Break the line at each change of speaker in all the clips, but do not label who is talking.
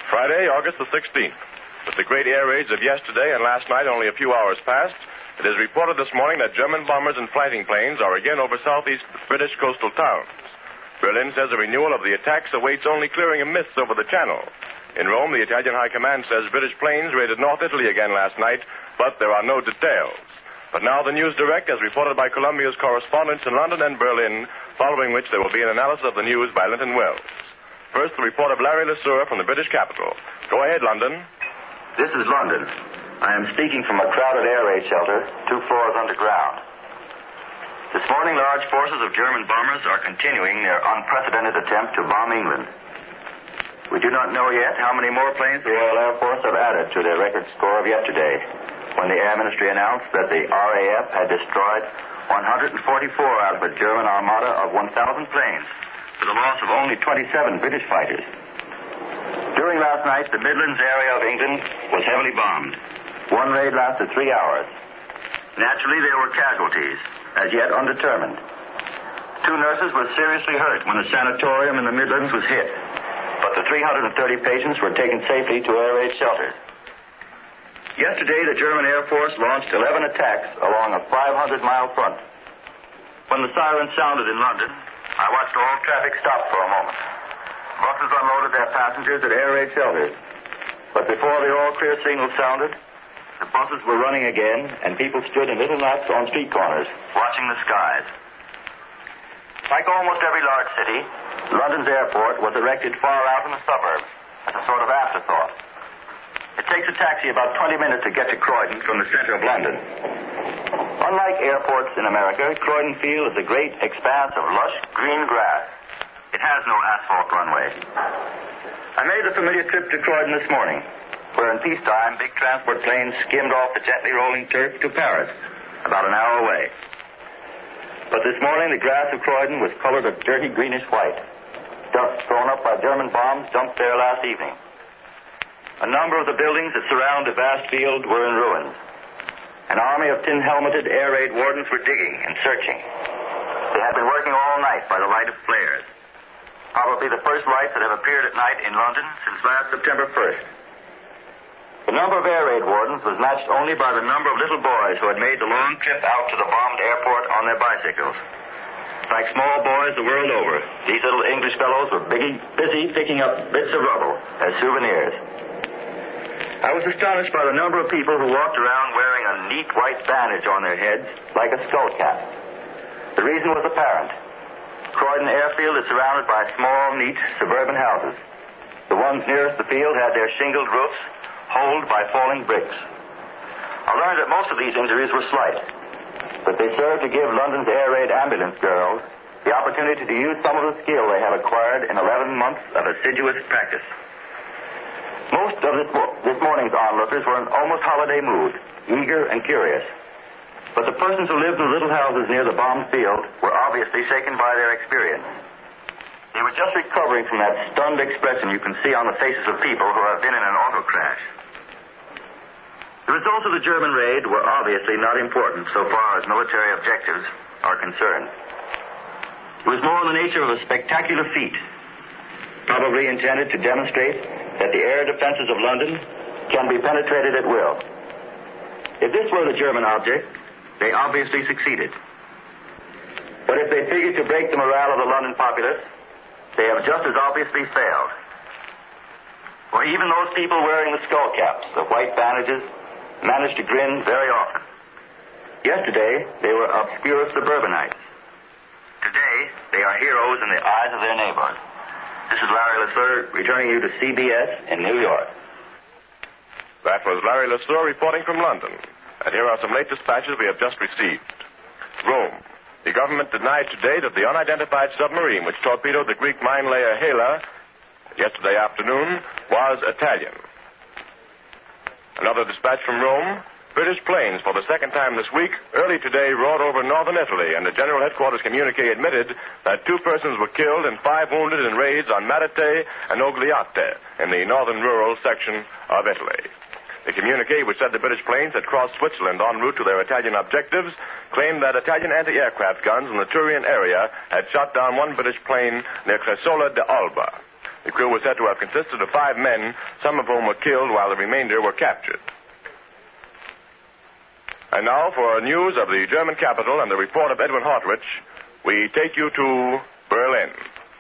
Friday, August the 16th. With the great air raids of yesterday and last night only a few hours past, it is reported this morning that German bombers and fighting planes are again over southeast British coastal towns. Berlin says a renewal of the attacks awaits only clearing of mists over the channel. In Rome, the Italian High Command says British planes raided North Italy again last night, but there are no details. But now the News Direct, as reported by Columbia's correspondents in London and Berlin, following which there will be an analysis of the news by Linton Wells. First, the report of Larry LeSueur from the British capital. Go ahead, London.
This is London. I am speaking from a crowded air raid shelter, 2 floors underground. This morning, large forces of German bombers are continuing their unprecedented attempt to bomb England. We do not know yet how many more planes the Royal Air Force have added to their record score of yesterday, when the Air Ministry announced that the RAF had destroyed 144 out of a German armada of 1,000 planes, with a loss of only 27 British fighters. During last night, the Midlands area of England was heavily bombed. One raid lasted 3 hours. Naturally, there were casualties, as yet undetermined. 2 nurses were seriously hurt when the sanatorium in the Midlands was hit, but the 330 patients were taken safely to air raid shelters. Yesterday, the German Air Force launched 11 attacks along a 500-mile front. When the siren sounded in London, I watched all traffic stop for a moment. Buses unloaded their passengers at air raid shelters. But before the all-clear signal sounded, the buses were running again, and people stood in little knots on street corners, watching the skies. Like almost every large city, London's airport was erected far out in the suburbs as a sort of afterthought. It takes a taxi about 20 minutes to get to Croydon from the center of London. Unlike airports in America, Croydon Field is a great expanse of lush green grass. It has no asphalt runway. I made the familiar trip to Croydon this morning, where in peacetime big transport planes skimmed off the gently rolling turf to Paris, about an hour away. But this morning the grass of Croydon was colored a dirty greenish white. Dust thrown up by German bombs dumped there last evening. A number of the buildings that surround the vast field were in ruins. An army of tin-helmeted air raid wardens were digging and searching. They had been working all night by the light of flares. Probably the first lights that have appeared at night in London since last September 1st. The number of air raid wardens was matched only by the number of little boys who had made the long trip out to the bombed airport on their bicycles. Like small boys the world over, these little English fellows were busy picking up bits of rubble as souvenirs. I was astonished by the number of people who walked around wearing a neat white bandage on their heads, like a skull cap. The reason was apparent. Croydon Airfield is surrounded by small, neat, suburban houses. The ones nearest the field had their shingled roofs holed by falling bricks. I learned that most of these injuries were slight, but they served to give London's air raid ambulance girls the opportunity to use some of the skill they have acquired in 11 months of assiduous practice. Most of this morning's onlookers were in almost holiday mood, eager and curious. But the persons who lived in the little houses near the bombed field were obviously shaken by their experience. They were just recovering from that stunned expression you can see on the faces of people who have been in an auto crash. The results of the German raid were obviously not important so far as military objectives are concerned. It was more in the nature of a spectacular feat, probably intended to demonstrate that the air defenses of London can be penetrated at will. If this were the German object, they obviously succeeded. But if they figured to break the morale of the London populace, they have just as obviously failed. For even those people wearing the skull caps, the white bandages, managed to grin very often. Yesterday, they were obscure suburbanites. Today, they are heroes in the eyes of their neighbors. This is Larry LeSueur returning you to CBS in New York.
That was Larry LeSueur reporting from London. And here are some late dispatches we have just received. Rome. The government denied today that the unidentified submarine which torpedoed the Greek mine layer Hela yesterday afternoon was Italian. Another dispatch from Rome. British planes, for the second time this week, early today roared over northern Italy, and the General Headquarters communique admitted that 2 persons were killed and 5 wounded in raids on Matete and Ogliate in the northern rural section of Italy. The communique, which said the British planes had crossed Switzerland en route to their Italian objectives, claimed that Italian anti-aircraft guns in the Turian area had shot down one British plane near Cresola de Alba. The crew was said to have consisted of 5 men, some of whom were killed while the remainder were captured. And now for news of the German capital and the report of Edwin Hartrich, we take you to Berlin.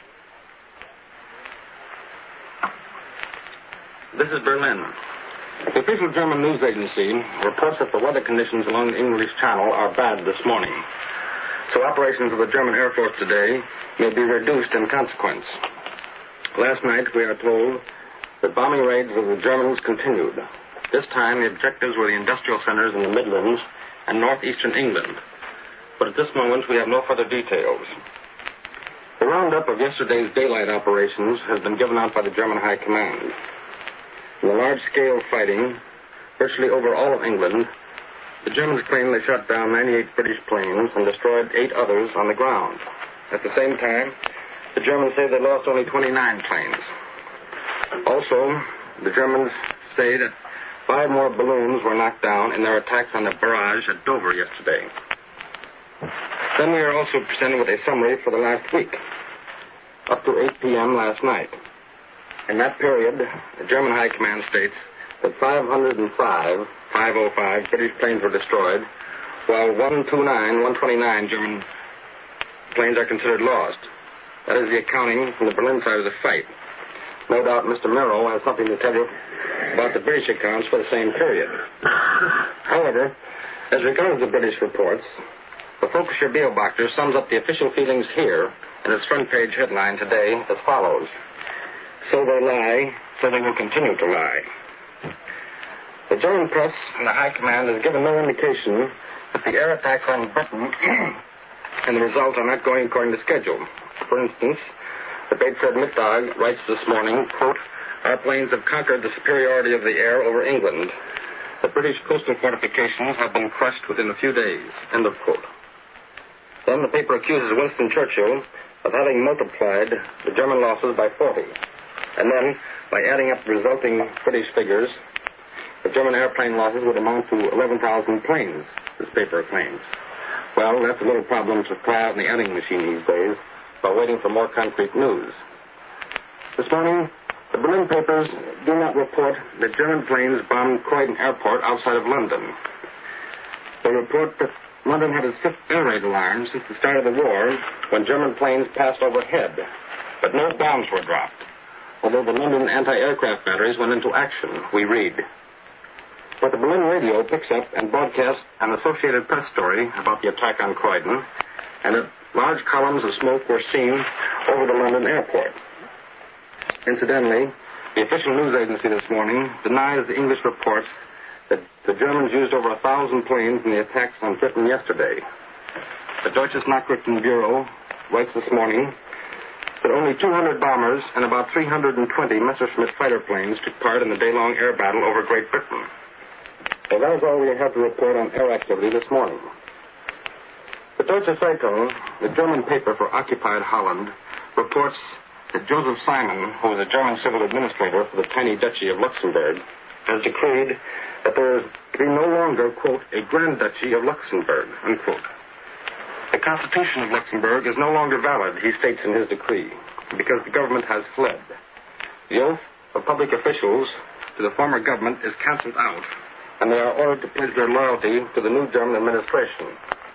This is Berlin. The official German news agency reports that the weather conditions along the English Channel are bad this morning. So operations of the German Air Force today may be reduced in consequence. Last night, we are told that bombing raids of the Germans continued. This time, the objectives were the industrial centers in the Midlands and northeastern England. But at this moment, we have no further details. The roundup of yesterday's daylight operations has been given out by the German High Command. In the large-scale fighting, virtually over all of England, the Germans claim they shot down 98 British planes and destroyed 8 others on the ground. At the same time, the Germans say they lost only 29 planes. Also, the Germans say that 5 more balloons were knocked down in their attacks on the barrage at Dover yesterday. Then we are also presented with a summary for the last week, up to 8 p.m. last night. In that period, the German High Command states that 505 British planes were destroyed, while 129 German planes are considered lost. That is the accounting from the Berlin side of the fight. No doubt Mr. Merrill has something to tell you about the British accounts for the same period. However, as regards the British reports, the Volkischer Beobachter sums up the official feelings here in its front-page headline today as follows. So they lie, so they will continue to lie. The German press and the High Command has given no indication that the air attacks on Britain and the results are not going according to schedule. For instance, the Bedford Mittag writes this morning, quote, our planes have conquered the superiority of the air over England. The British coastal fortifications have been crushed within a few days, end of quote. Then the paper accuses Winston Churchill of having multiplied the German losses by 40. And then, by adding up the resulting British figures, the German airplane losses would amount to 11,000 planes, this paper claims. Well, that's a little problem to try out in the adding machine these days, while waiting for more concrete news. This morning, the Berlin papers do not report that German planes bombed Croydon Airport outside of London. They report that London had its 5th air raid alarm since the start of the war, when German planes passed overhead, but no bombs were dropped. Although the London anti-aircraft batteries went into action, we read. But the Berlin radio picks up and broadcasts an Associated Press story about the attack on Croydon, and that large columns of smoke were seen over the London airport. Incidentally, the official news agency this morning denies the English reports that the Germans used over 1,000 planes in the attacks on Britain yesterday. The Deutsches Nachrichtenbüro writes this morning that only 200 bombers and about 320 Messerschmitt fighter planes took part in the day-long air battle over Great Britain. So that is all we have to report on air activity this morning. The Deutsche Zeitung, the German paper for occupied Holland, reports that Joseph Simon, who is a German civil administrator for the tiny duchy of Luxembourg, has decreed that there is to be no longer, quote, a Grand Duchy of Luxembourg, unquote. The Constitution of Luxembourg is no longer valid, he states in his decree, because the government has fled. The oath of public officials to the former government is cancelled out, and they are ordered to pledge their loyalty to the new German administration.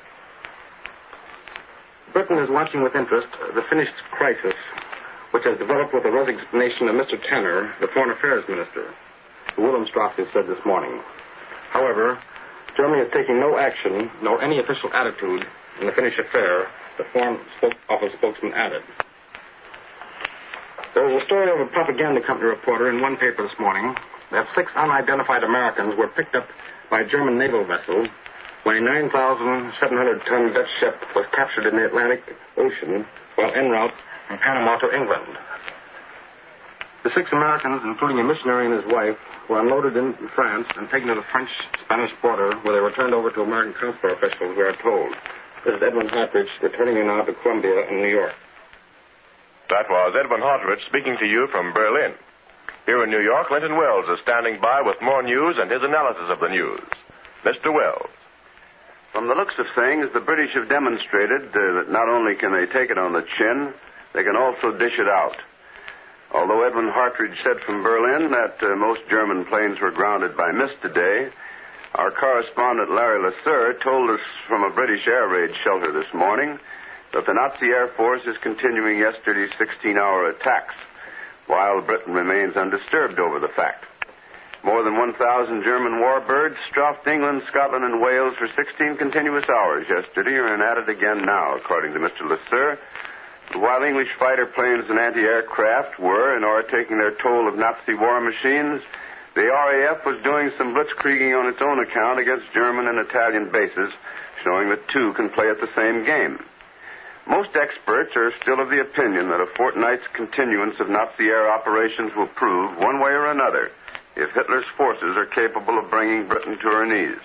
Britain is watching with interest the Finnish crisis, which has developed with the resignation of Mr. Tanner, the Foreign Affairs Minister, Wilhelmstrasse said this morning. However, Germany is taking no action, nor any official attitude in the Finnish affair, the Foreign Office spokesman added. There was a story of a propaganda company reporter in one paper this morning that 6 unidentified Americans were picked up by a German naval vessel when a 9,700-ton Dutch ship was captured in the Atlantic Ocean while en route from Panama to England. The 6 Americans, including a missionary and his wife, were unloaded in France and taken to the French-Spanish border, where they were turned over to American consular officials, we are told. This is Edwin Hartrich, returning you now to Columbia in New York.
That was Edwin Hartrich speaking to you from Berlin. Here in New York, Linton Wells is standing by with more news and his analysis of the news. Mr. Wells.
From the looks of things, the British have demonstrated that not only can they take it on the chin, they can also dish it out. Although Edwin Hartridge said from Berlin that most German planes were grounded by mist today, our correspondent Larry Lasser told us from a British air raid shelter this morning that the Nazi Air Force is continuing yesterday's 16-hour attacks, while Britain remains undisturbed over the fact. More than 1,000 German warbirds strafed England, Scotland, and Wales for 16 continuous hours yesterday and are at it again now, according to Mr. Lasser. While English fighter planes and anti-aircraft were, in order taking their toll of Nazi war machines, the RAF was doing some blitzkrieging on its own account against German and Italian bases, showing that two can play at the same game. Most experts are still of the opinion that a fortnight's continuance of Nazi air operations will prove, one way or another, if Hitler's forces are capable of bringing Britain to her knees.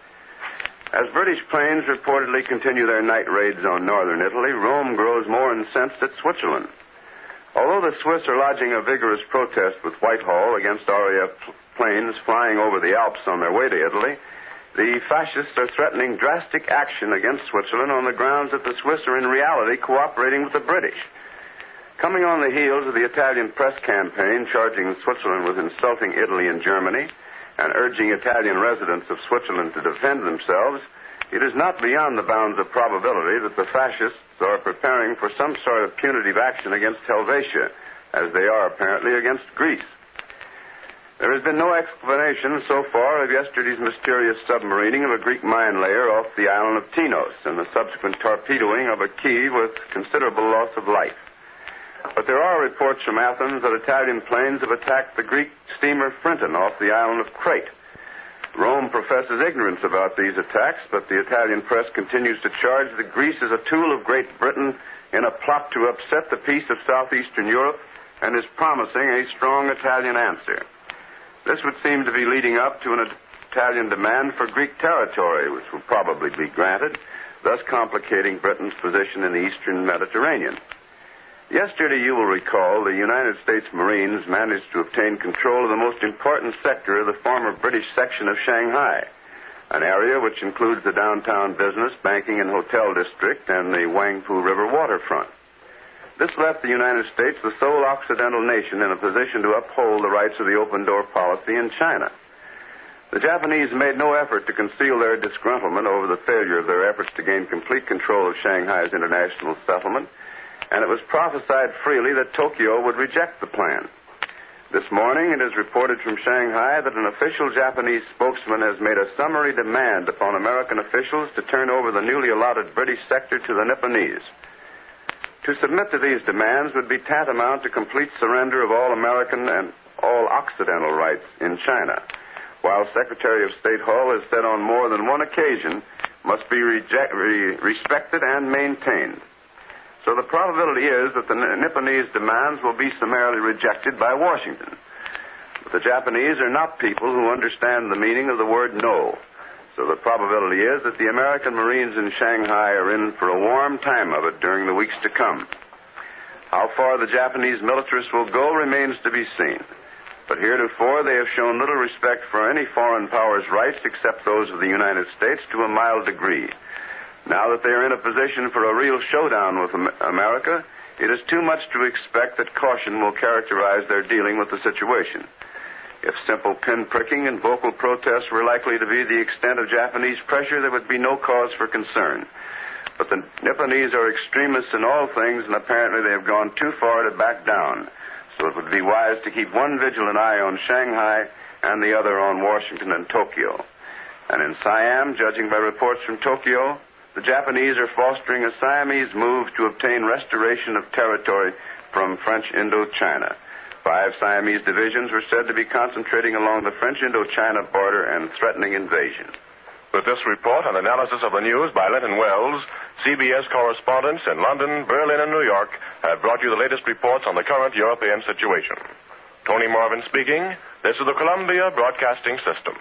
As British planes reportedly continue their night raids on northern Italy, Rome grows more incensed at Switzerland. Although the Swiss are lodging a vigorous protest with Whitehall against RAF planes flying over the Alps on their way to Italy, the fascists are threatening drastic action against Switzerland on the grounds that the Swiss are in reality cooperating with the British. Coming on the heels of the Italian press campaign charging Switzerland with insulting Italy and Germany and urging Italian residents of Switzerland to defend themselves, it is not beyond the bounds of probability that the fascists are preparing for some sort of punitive action against Helvetia, as they are apparently against Greece. There has been no explanation so far of yesterday's mysterious submarining of a Greek mine layer off the island of Tinos and the subsequent torpedoing of a quay with considerable loss of life. But there are reports from Athens that Italian planes have attacked the Greek steamer Frinton off the island of Crete. Rome professes ignorance about these attacks, but the Italian press continues to charge that Greece is a tool of Great Britain in a plot to upset the peace of southeastern Europe and is promising a strong Italian answer. This would seem to be leading up to an Italian demand for Greek territory, which will probably be granted, thus complicating Britain's position in the eastern Mediterranean. Yesterday, you will recall, the United States Marines managed to obtain control of the most important sector of the former British section of Shanghai, an area which includes the downtown business, banking, and hotel district and the Huangpu River waterfront. This left the United States the sole Occidental nation in a position to uphold the rights of the open-door policy in China. The Japanese made no effort to conceal their disgruntlement over the failure of their efforts to gain complete control of Shanghai's international settlement, and it was prophesied freely that Tokyo would reject the plan. This morning, it is reported from Shanghai that an official Japanese spokesman has made a summary demand upon American officials to turn over the newly allotted British sector to the Nipponese. To submit to these demands would be tantamount to complete surrender of all American and all Occidental rights in China, while Secretary of State Hull has said on more than one occasion must be respected and maintained. So the probability is that the Nipponese demands will be summarily rejected by Washington. But the Japanese are not people who understand the meaning of the word no. So the probability is that the American Marines in Shanghai are in for a warm time of it during the weeks to come. How far the Japanese militarists will go remains to be seen. But heretofore they have shown little respect for any foreign power's rights except those of the United States to a mild degree. Now that they are in a position for a real showdown with America, it is too much to expect that caution will characterize their dealing with the situation. If simple pinpricking and vocal protests were likely to be the extent of Japanese pressure, there would be no cause for concern. But the Nipponese are extremists in all things, and apparently they have gone too far to back down. So it would be wise to keep one vigilant eye on Shanghai and the other on Washington and Tokyo. And in Siam, judging by reports from Tokyo, the Japanese are fostering a Siamese move to obtain restoration of territory from French Indochina. 5 Siamese divisions were said to be concentrating along the French Indochina border and threatening invasion.
With this report and analysis of the news by Linton Wells, CBS correspondents in London, Berlin, and New York have brought you the latest reports on the current European situation. Tony Marvin speaking. This is the Columbia Broadcasting System.